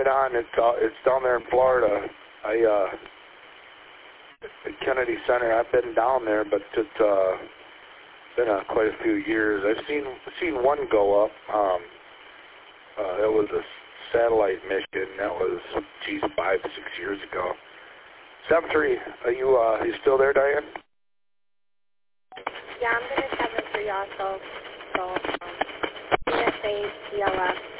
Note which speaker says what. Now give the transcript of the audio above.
Speaker 1: on. It's down there in Florida. At Kennedy Center. I've been down there, but it's been quite a few years. I've seen one go up. That was a satellite mission. That was 5-6 years ago. 7-3. Are you still there, Diane?
Speaker 2: Yeah, I'm gonna 7-3 also. So CSA, CLF.